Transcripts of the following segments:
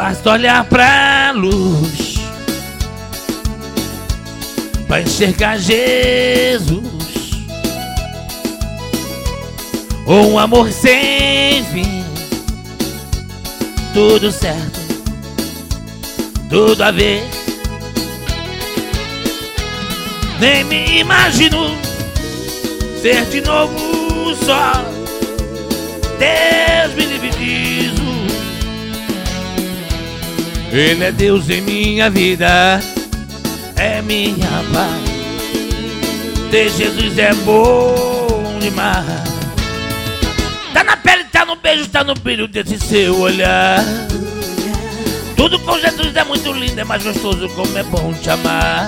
Basta olhar pra luz pra enxergar Jesus, um amor sem fim, tudo certo, tudo a ver. Nem me imagino ser de novo só. Deus me livre disso. Ele é Deus em minha vida, é minha paz. Ter Jesus é bom demais. Tá na pele, tá no beijo, tá no brilho desse seu olhar. Tudo com Jesus é muito lindo, é mais gostoso como é bom te amar.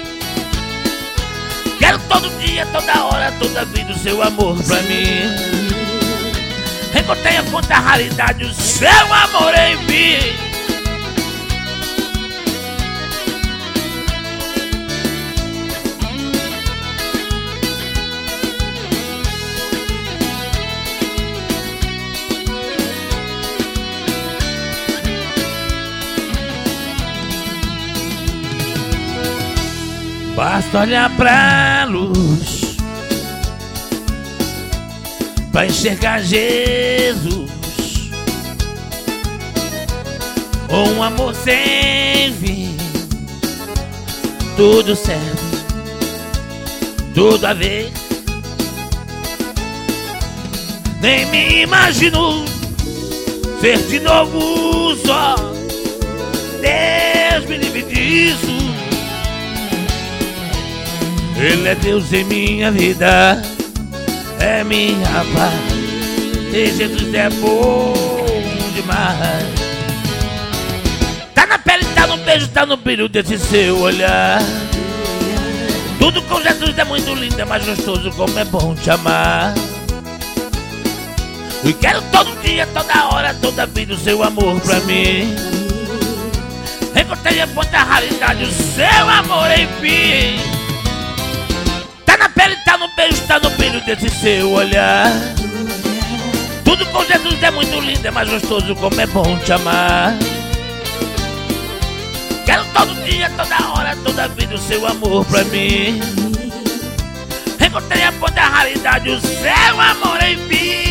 Quero todo dia, toda hora, toda vida o seu amor pra mim. Encontrei a quanta raridade o seu amor em mim. Basta olhar pra luz pra enxergar Jesus, um amor sem fim, tudo certo, tudo a ver. Nem me imagino ser de novo só. Deus me livre disso. Ele é Deus em minha vida, é minha paz. E Jesus é bom demais. Tá na pele, tá no beijo, tá no brilho desse seu olhar. Tudo com Jesus é muito lindo, é mais gostoso como é bom te amar. E quero todo dia, toda hora, toda vida o seu amor pra mim. Encontrei a quanta raridade o seu amor em mim. Tá na pele, tá no beijo, tá no brilho desse seu olhar. Tudo com Jesus é muito lindo, é mais gostoso como é bom te amar. Quero todo dia, toda hora, toda vida o seu amor pra mim. Encontrei a quanta raridade o seu amor em mim.